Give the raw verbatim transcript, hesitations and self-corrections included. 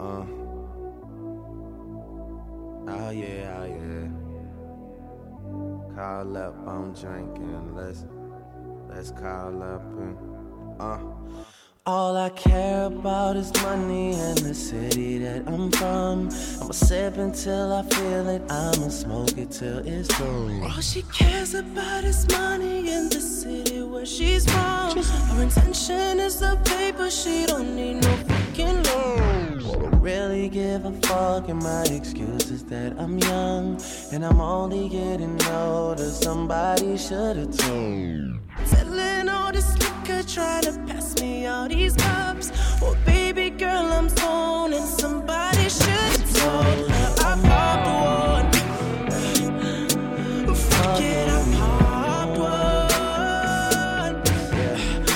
Uh. Oh yeah, oh yeah. Call up, I'm drinking. Let's let's call up and uh. All I care about is money and the city that I'm from. I'ma sip until I feel it, I'ma smoke it till it's through. All she cares about is money and the city where she's from. Her intention is the paper, she don't need no fucking loan. Don't really give a fuck, and my excuse is that I'm young and I'm only getting older. Somebody should've told.